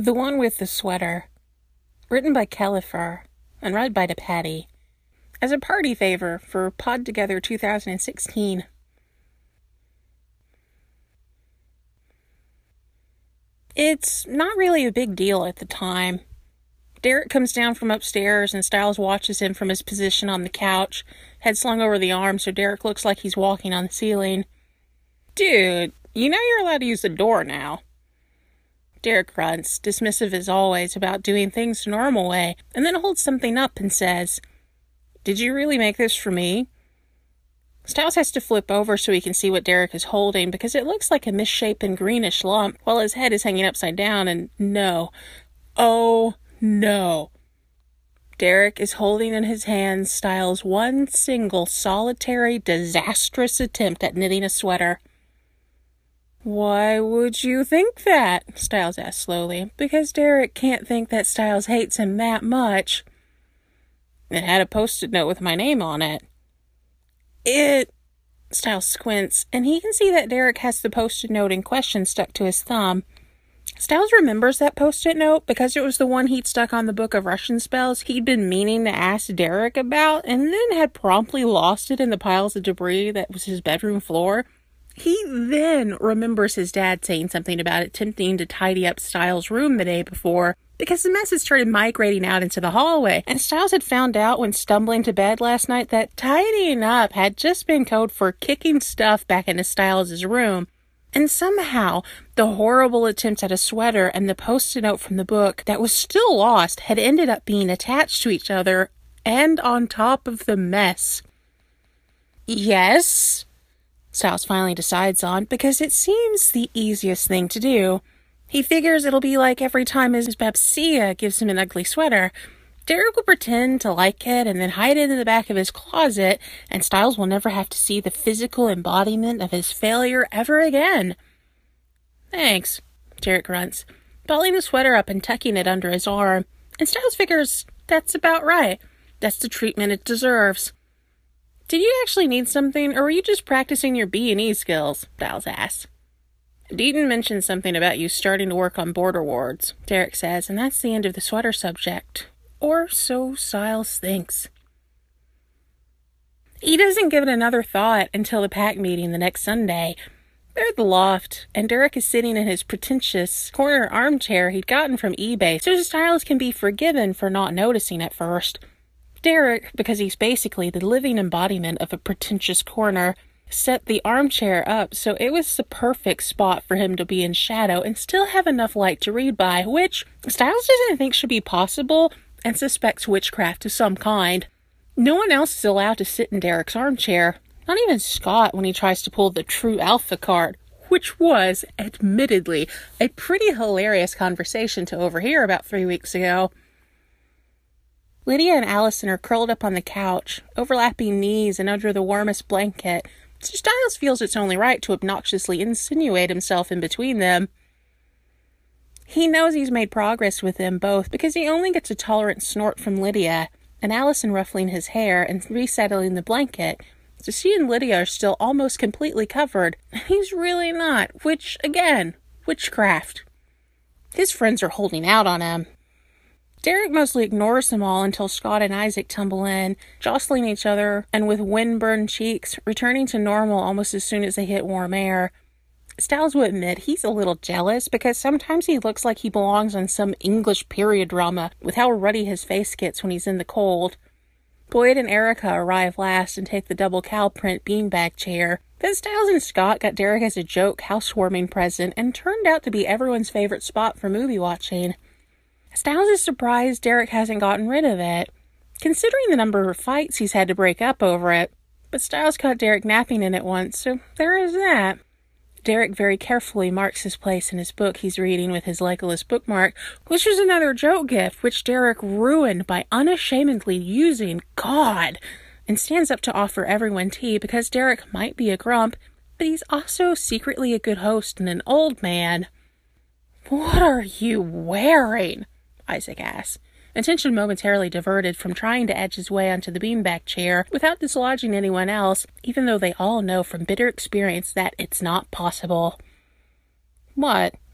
The one with the sweater. Written by Kellifer and read by Patty. As a party favor for Pod Together 2016. It's not really a big deal at the time. Derek comes down from upstairs and Stiles watches him from his position on the couch, head slung over the arm so Derek looks like he's walking on the ceiling. "Dude, you know you're allowed to use the door now." Derek grunts, dismissive as always about doing things the normal way, and then holds something up and says, "Did you really make this for me?" Stiles has to flip over so he can see what Derek is holding because it looks like a misshapen greenish lump while his head is hanging upside down, and no. Oh, no. Derek is holding in his hands Stiles' one single, solitary, disastrous attempt at knitting a sweater. "Why would you think that?" Stiles asks slowly, because Derek can't think that Stiles hates him that much. "It had a post-it note with my name on it." Stiles squints, and he can see that Derek has the post-it note in question stuck to his thumb. Stiles remembers that post-it note because it was the one he'd stuck on the book of Russian spells he'd been meaning to ask Derek about, and then had promptly lost it in the piles of debris that was his bedroom floor. He then remembers his dad saying something about attempting to tidy up Stiles' room the day before because the mess had started migrating out into the hallway, and Stiles had found out when stumbling to bed last night that tidying up had just been code for kicking stuff back into Stiles' room. And somehow, the horrible attempt at a sweater and the post-it note from the book that was still lost had ended up being attached to each other and on top of the mess. "Yes?" Stiles finally decides on, because it seems the easiest thing to do. He figures it'll be like every time his Babsia gives him an ugly sweater. Derek will pretend to like it and then hide it in the back of his closet, and Stiles will never have to see the physical embodiment of his failure ever again. "Thanks," Derek grunts, balling the sweater up and tucking it under his arm, and Stiles figures that's about right. That's the treatment it deserves. "Did you actually need something, or were you just practicing your B&E skills?" Stiles asks. "Deaton mentioned something about you starting to work on border wards," Derek says, and that's the end of the sweater subject. Or so Stiles thinks. He doesn't give it another thought until the pack meeting the next Sunday. They're at the loft, and Derek is sitting in his pretentious corner armchair he'd gotten from eBay, so Stiles can be forgiven for not noticing at first. Derek, because he's basically the living embodiment of a pretentious corner, set the armchair up so it was the perfect spot for him to be in shadow and still have enough light to read by, which Stiles doesn't think should be possible and suspects witchcraft of some kind. No one else is allowed to sit in Derek's armchair, not even Scott when he tries to pull the True Alpha card, which was, admittedly, a pretty hilarious conversation to overhear about 3 weeks ago. Lydia and Allison are curled up on the couch, overlapping knees and under the warmest blanket, so Stiles feels it's only right to obnoxiously insinuate himself in between them. He knows he's made progress with them both because he only gets a tolerant snort from Lydia, and Allison ruffling his hair and resettling the blanket, so she and Lydia are still almost completely covered, and he's really not, which, again, witchcraft. His friends are holding out on him. Derek mostly ignores them all until Scott and Isaac tumble in, jostling each other, and with wind-burned cheeks, returning to normal almost as soon as they hit warm air. Stiles will admit he's a little jealous because sometimes he looks like he belongs on some English period drama with how ruddy his face gets when he's in the cold. Boyd and Erica arrive last and take the double cow print beanbag chair. Then Stiles and Scott got Derek as a joke housewarming present and turned out to be everyone's favorite spot for movie watching. Stiles is surprised Derek hasn't gotten rid of it, considering the number of fights he's had to break up over it. But Stiles caught Derek napping in it once, so there is that. Derek very carefully marks his place in his book he's reading with his Legolas bookmark, which was another joke gift which Derek ruined by unashamedly using God, and stands up to offer everyone tea because Derek might be a grump, but he's also secretly a good host and an old man. "What are you wearing?" Isaac asks, attention momentarily diverted from trying to edge his way onto the beanbag chair without dislodging anyone else, even though they all know from bitter experience that it's not possible. "What?"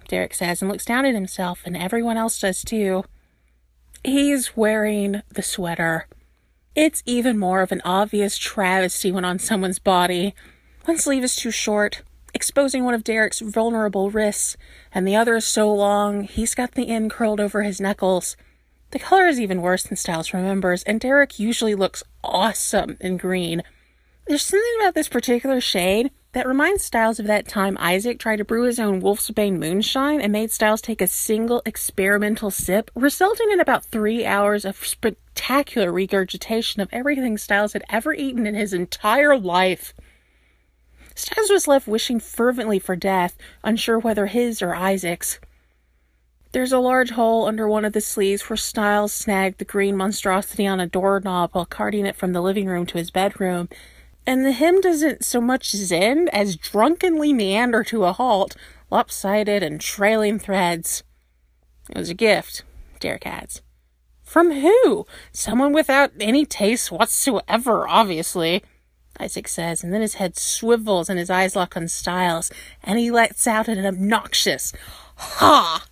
Derek says, and looks down at himself, and everyone else does too. He's wearing the sweater. It's even more of an obvious travesty when on someone's body. One sleeve is too short, exposing one of Derek's vulnerable wrists, and the other is so long, he's got the end curled over his knuckles. The color is even worse than Stiles remembers, and Derek usually looks awesome in green. There's something about this particular shade that reminds Stiles of that time Isaac tried to brew his own Wolfsbane moonshine and made Stiles take a single experimental sip, resulting in about 3 hours of spectacular regurgitation of everything Stiles had ever eaten in his entire life. Stiles was left wishing fervently for death, unsure whether his or Isaac's. There's a large hole under one of the sleeves where Stiles snagged the green monstrosity on a doorknob while carting it from the living room to his bedroom, and the hem doesn't so much end as drunkenly meander to a halt, lopsided and trailing threads. It was a gift, Derek adds. From who? Someone without any taste whatsoever, obviously, Isaac says, and then his head swivels and his eyes lock on Stiles, and he lets out an obnoxious, "Ha!"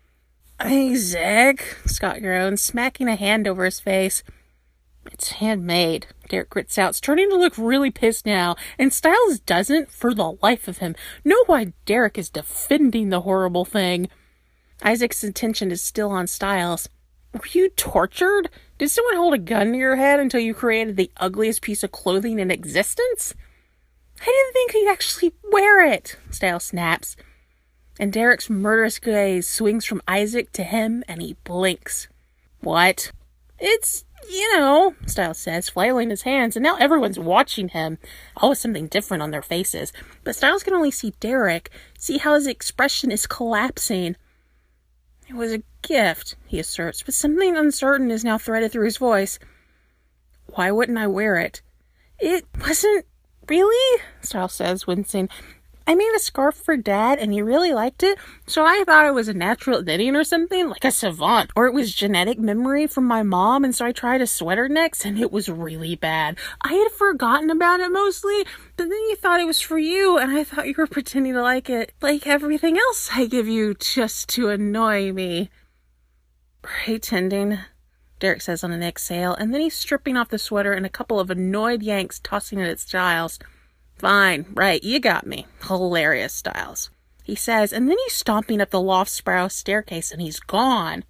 "Isaac," Scott groans, smacking a hand over his face. "It's handmade," Derek grits out, starting to look really pissed now, and Stiles doesn't, for the life of him, know why Derek is defending the horrible thing. Isaac's attention is still on Stiles. "Were you tortured? Did someone hold a gun to your head until you created the ugliest piece of clothing in existence?" "I didn't think he'd actually wear it," Stiles snaps. And Derek's murderous gaze swings from Isaac to him, and he blinks. "What?" "It's, Stiles says, flailing his hands, and now everyone's watching him, all with something different on their faces. But Stiles can only see Derek, see how his expression is collapsing. "It was a gift," he asserts, but something uncertain is now threaded through his voice. "Why wouldn't I wear it?" "It wasn't really," Stiles says, wincing. "I made a scarf for Dad, and he really liked it, so I thought it was a natural knitting or something, like a savant, or it was genetic memory from my mom, and so I tried a sweater next, and it was really bad. I had forgotten about it mostly, but then you thought it was for you, and I thought you were pretending to like it, like everything else I give you, just to annoy me." "Pretending," Derek says on an exhale, and then he's stripping off the sweater and a couple of annoyed yanks tossing it at Stiles. "Fine, right, you got me. Hilarious, Stiles," he says, and then he's stomping up the loft spiral staircase and he's gone.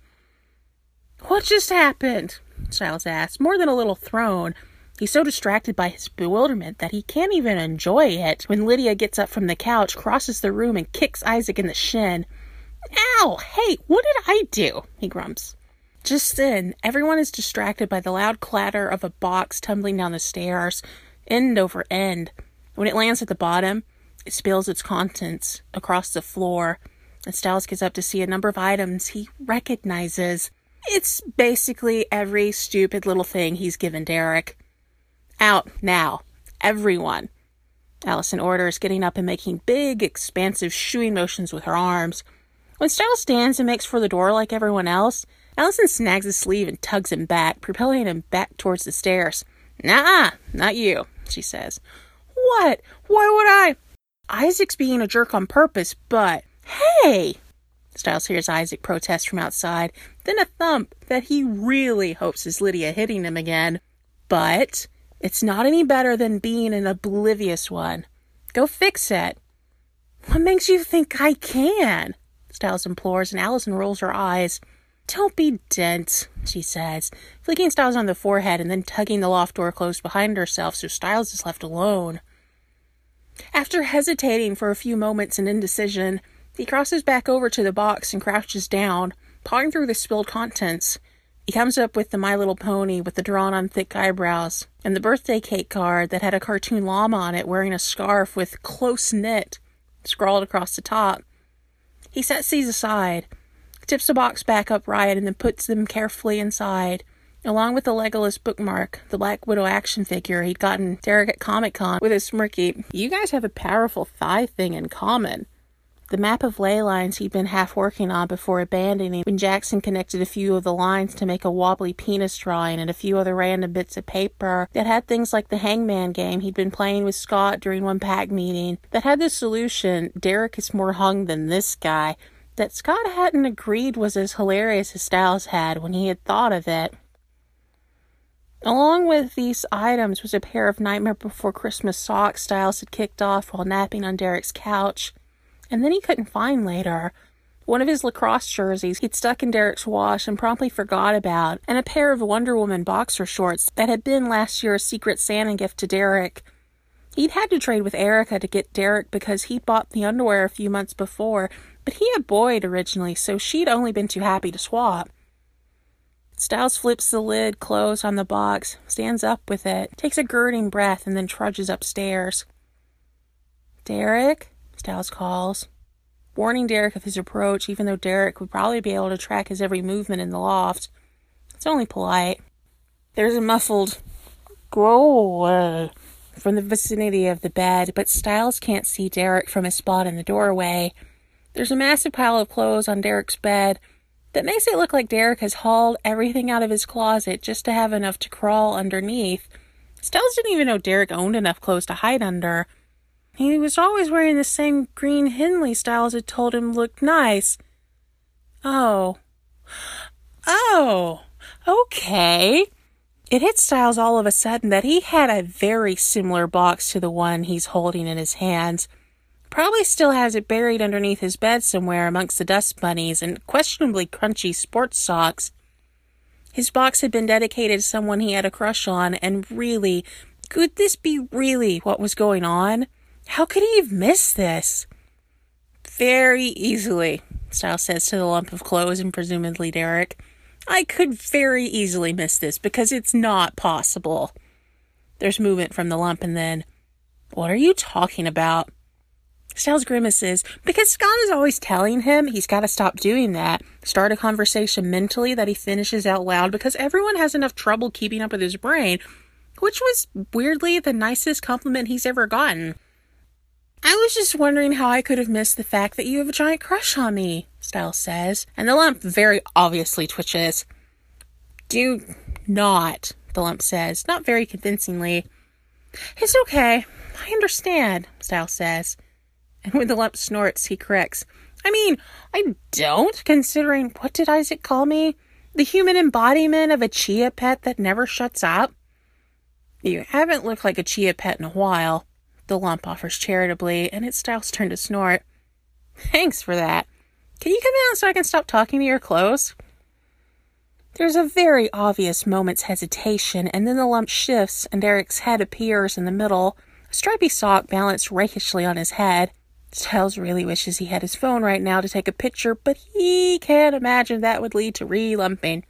"What just happened?" Stiles asks, more than a little thrown. He's so distracted by his bewilderment that he can't even enjoy it when Lydia gets up from the couch, crosses the room, and kicks Isaac in the shin. "Ow! Hey, what did I do?" he grumps. Just then, everyone is distracted by the loud clatter of a box tumbling down the stairs, end over end. When it lands at the bottom, it spills its contents across the floor, and Stiles gets up to see a number of items he recognizes. It's basically every stupid little thing he's given Derek. "Out, now. Everyone," Allison orders, getting up and making big, expansive shooing motions with her arms. When Stiles stands and makes for the door like everyone else, Allison snags his sleeve and tugs him back, propelling him back towards the stairs. "Nuh-uh, not you," she says. "What? Why would I?" "Isaac's being a jerk on purpose, but..." "Hey!" Stiles hears Isaac protest from outside, then a thump that he really hopes is Lydia hitting him again. But it's not any better than being an oblivious one. Go fix it. "What makes you think I can?" Stiles implores, and Allison rolls her eyes. "Don't be dense," she says, flicking Stiles on the forehead and then tugging the loft door closed behind herself so Stiles is left alone. After hesitating for a few moments in indecision, he crosses back over to the box and crouches down, pawing through the spilled contents. He comes up with the My Little Pony with the drawn-on thick eyebrows, and the birthday cake card that had a cartoon llama on it wearing a scarf with "close knit" scrawled across the top. He sets these aside, tips the box back upright, and then puts them carefully inside, along with the Legolas bookmark, the Black Widow action figure he'd gotten Derek at Comic-Con, with a smirky, "You guys have a powerful thigh thing in common." The map of ley lines he'd been half working on before abandoning when Jackson connected a few of the lines to make a wobbly penis drawing and a few other random bits of paper that had things like the Hangman game he'd been playing with Scott during one pack meeting that had the solution, "Derek is more hung than this guy," that Scott hadn't agreed was as hilarious as Styles had when he had thought of it. Along with these items was a pair of Nightmare Before Christmas socks Styles had kicked off while napping on Derek's couch, and then he couldn't find later. One of his lacrosse jerseys he'd stuck in Derek's wash and promptly forgot about, and a pair of Wonder Woman boxer shorts that had been last year's Secret Santa gift to Derek. He'd had to trade with Erica to get Derek because he'd bought the underwear a few months before, but he had Boyd originally, so she'd only been too happy to swap. Styles flips the lid closed on the box, stands up with it, takes a girding breath, and then trudges upstairs. "Derek?" Styles calls, warning Derek of his approach, even though Derek would probably be able to track his every movement in the loft. It's only polite. There's a muffled "Go away" from the vicinity of the bed, but Styles can't see Derek from his spot in the doorway. There's a massive pile of clothes on Derek's bed that makes it look like Derek has hauled everything out of his closet just to have enough to crawl underneath. Styles didn't even know Derek owned enough clothes to hide under. He was always wearing the same green Henley Styles had told him looked nice. Oh, okay. It hit Styles all of a sudden that he had a very similar box to the one he's holding in his hands. Probably still has it buried underneath his bed somewhere amongst the dust bunnies and questionably crunchy sports socks. His box had been dedicated to someone he had a crush on, and really, could this be really what was going on? How could he have missed this? "Very easily," Styles says to the lump of clothes and presumably Derek. "I could very easily miss this because it's not possible." There's movement from the lump and then, "What are you talking about?" Styles grimaces because Scott is always telling him he's got to stop doing that. Start a conversation mentally that he finishes out loud because everyone has enough trouble keeping up with his brain, which was weirdly the nicest compliment he's ever gotten. "I was just wondering how I could have missed the fact that you have a giant crush on me," Styles says, and the lump very obviously twitches. "Do not," the lump says, not very convincingly. "It's okay. I understand," Styles says. And when the lump snorts, he corrects. I don't, considering, what did Isaac call me? The human embodiment of a chia pet that never shuts up? "You haven't looked like a chia pet in a while," the lump offers charitably, and it's Styles' turn to snort. "Thanks for that. Can you come out so I can stop talking to your clothes?" There's a very obvious moment's hesitation, and then the lump shifts, and Derek's head appears in the middle, a stripy sock balanced rakishly on his head. Styles really wishes he had his phone right now to take a picture, but he can't imagine that would lead to re-lumping.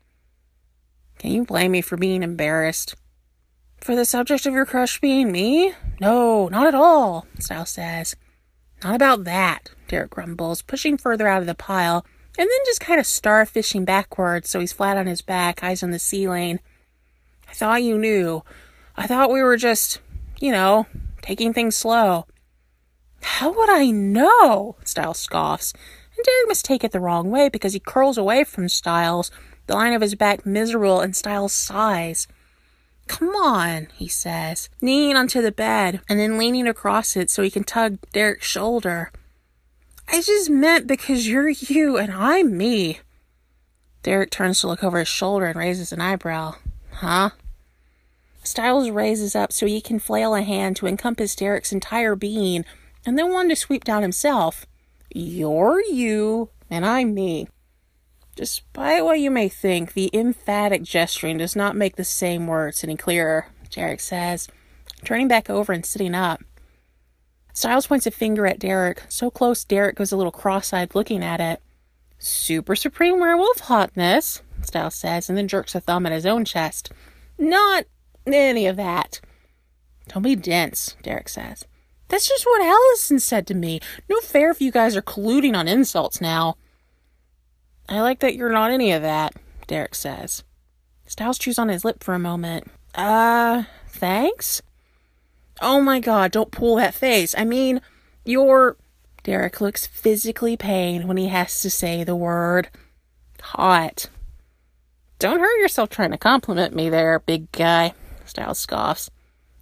"Can you blame me for being embarrassed?" "For the subject of your crush being me? No, not at all," Styles says. "Not about that," Derek grumbles, pushing further out of the pile, and then just kind of starfishing backwards so he's flat on his back, eyes on the ceiling. "I thought you knew. I thought we were just, taking things slow." "How would I know?" Styles scoffs, and Derek must take it the wrong way because he curls away from Styles, the line of his back miserable, and Styles sighs. "Come on," he says, kneeling onto the bed and then leaning across it so he can tug Derek's shoulder. "I just meant because you're you and I'm me." Derek turns to look over his shoulder and raises an eyebrow. "Huh?" Styles raises up so he can flail a hand to encompass Derek's entire being, and then one to sweep down himself. "You're you, and I'm me." Despite what you may think, the emphatic gesturing does not make the same words any clearer, Derek says, turning back over and sitting up. Styles points a finger at Derek, so close Derek goes a little cross-eyed looking at it. "Super Supreme Werewolf hotness," Styles says, and then jerks a thumb at his own chest. "Not any of that." "Don't be dense," Derek says. "That's just what Allison said to me. No fair if you guys are colluding on insults now." "I like that you're not any of that," Derek says. Styles chews on his lip for a moment. Thanks?" "Oh my god, don't pull that face. You're..." Derek looks physically pained when he has to say the word. "Hot." "Don't hurt yourself trying to compliment me there, big guy," Styles scoffs.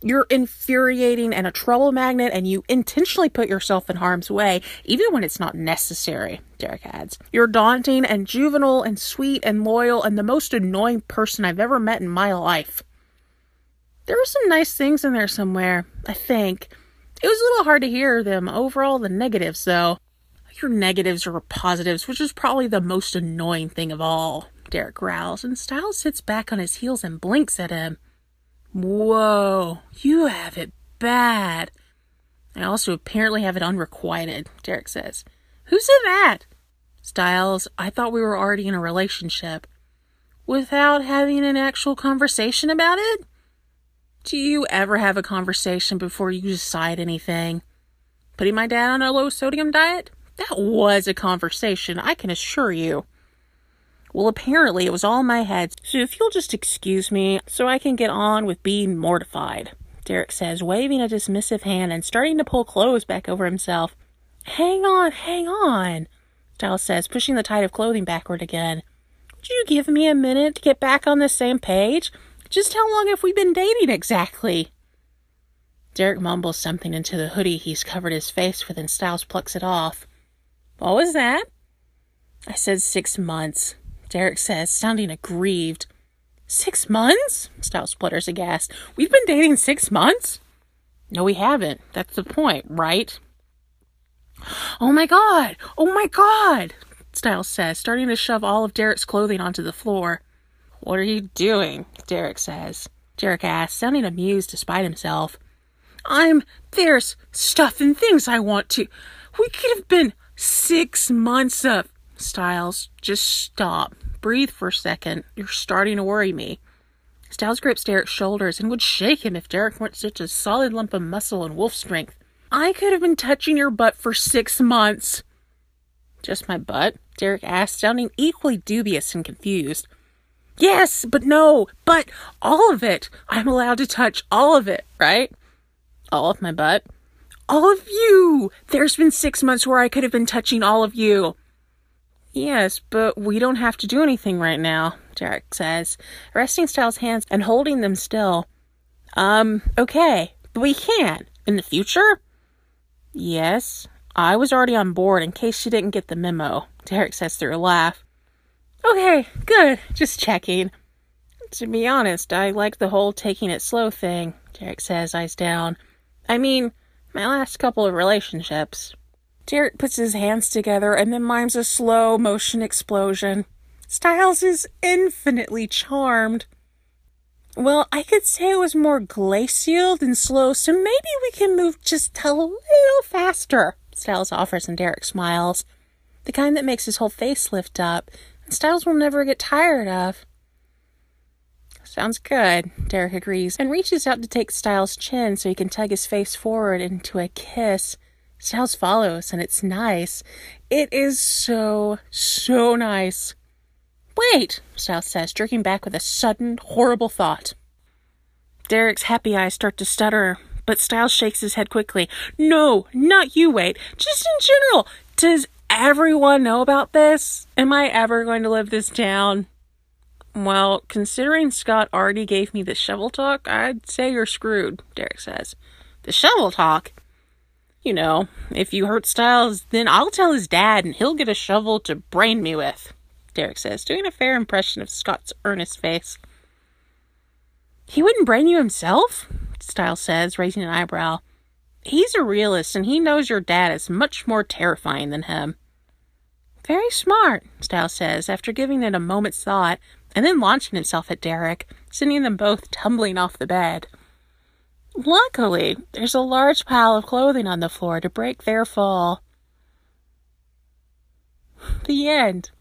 You're infuriating and a trouble magnet, and you intentionally put yourself in harm's way, even when it's not necessary, Derek adds. You're daunting and juvenile and sweet and loyal and the most annoying person I've ever met in my life. There were some nice things in there somewhere, I think. It was a little hard to hear them over all the negatives, though. Your negatives are positives, which is probably the most annoying thing of all, Derek growls, and Stiles sits back on his heels and blinks at him. Whoa, you have it bad. I also apparently have it unrequited, Derek says. Who said that? Stiles, I thought we were already in a relationship. Without having an actual conversation about it? Do you ever have a conversation before you decide anything? Putting my dad on a low-sodium diet? That was a conversation, I can assure you. Well, apparently it was all in my head, so if you'll just excuse me so I can get on with being mortified, Derek says, waving a dismissive hand and starting to pull clothes back over himself. Hang on, Stiles says, pushing the tide of clothing backward again. Would you give me a minute to get back on the same page? Just how long have we been dating exactly? Derek mumbles something into the hoodie he's covered his face with, and Stiles plucks it off. What was that? I said 6 months, Derek says, sounding aggrieved. 6 months? Stiles splutters aghast. We've been dating 6 months? No, we haven't. That's the point, right? Oh my god! Stiles says, starting to shove all of Derek's clothing onto the floor. What are you doing? Derek asks, sounding amused despite himself. There's stuff and things I want to. We could have been 6 months of. Stiles, just stop. Breathe for a second. You're starting to worry me. Stiles grips Derek's shoulders and would shake him if Derek weren't such a solid lump of muscle and wolf strength. I could have been touching your butt for 6 months. Just my butt? Derek asked, sounding equally dubious and confused. Yes, but no, but all of it. I'm allowed to touch all of it, right? All of my butt? All of you! There's been 6 months where I could have been touching all of you. Yes, but we don't have to do anything right now, Derek says, resting Stiles' hands and holding them still. Okay, but we can. In the future? Yes, I was already on board in case you didn't get the memo, Derek says through a laugh. Okay, good, just checking. To be honest, I like the whole taking it slow thing, Derek says, eyes down. I mean, my last couple of relationships. Derek puts his hands together and then mimes a slow motion explosion. Stiles is infinitely charmed. Well, I could say it was more glacial than slow, so maybe we can move just a little faster, Stiles offers, and Derek smiles. The kind that makes his whole face lift up, and Stiles will never get tired of. Sounds good, Derek agrees, and reaches out to take Stiles' chin so he can tug his face forward into a kiss. Stiles follows, and it's nice. It is so nice. Wait, Stiles says, jerking back with a sudden, horrible thought. Derek's happy eyes start to stutter, but Stiles shakes his head quickly. No, not you, wait. Just in general. Does everyone know about this? Am I ever going to live this down? Well, considering Scott already gave me the shovel talk, I'd say you're screwed, Derek says. The shovel talk? You know, if you hurt Stiles, then I'll tell his dad and he'll get a shovel to brain me with, Derek says, doing a fair impression of Scott's earnest face. He wouldn't brain you himself? Stiles says, raising an eyebrow. He's a realist and he knows your dad is much more terrifying than him. Very smart, Stiles says, after giving it a moment's thought, and then launching himself at Derek, sending them both tumbling off the bed. Luckily, there's a large pile of clothing on the floor to break their fall. The end.